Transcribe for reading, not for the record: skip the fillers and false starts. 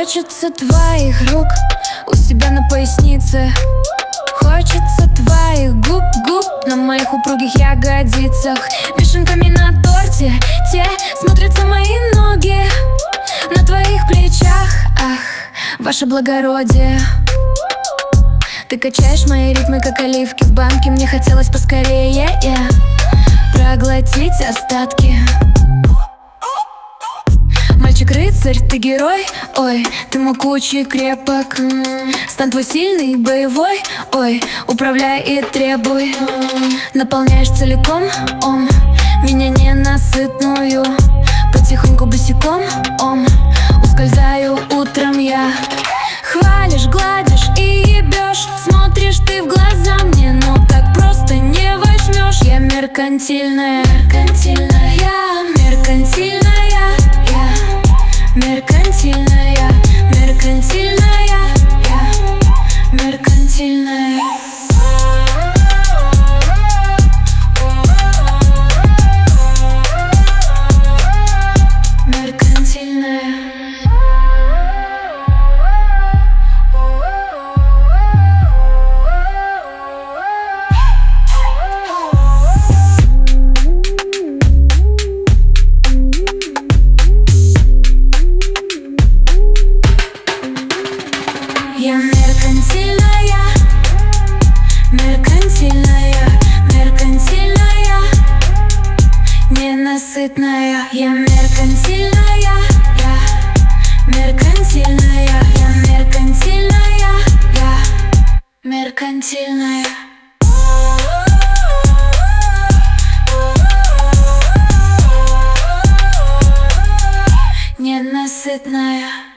Хочется твоих рук у себя на пояснице. Хочется твоих губ на моих упругих ягодицах. Вишенками на торте те смотрятся мои ноги на твоих плечах. Ах, ваше благородие. Ты качаешь мои ритмы, как оливки в банке. Мне хотелось поскорее проглотить остатки. Мальчик-рыцарь, ты герой, ой, ты могучий, крепок. Стан твой сильный, боевой, ой, управляй и требуй. Наполняешь целиком, меня ненасытную. Потихоньку босиком, ускользаю утром я. Хвалишь, гладишь и ебешь. Смотришь ты в глаза мне, но так просто не возьмешь. Я меркантильная, меркантильная, меркантильная, меркантильная, меркантильная, меркантильная. Я меркантильная, меркантильная, меркантильная, ненасытная. Я меркантильная, меркантильная, меркантильная, меркантильная. Ненасытная.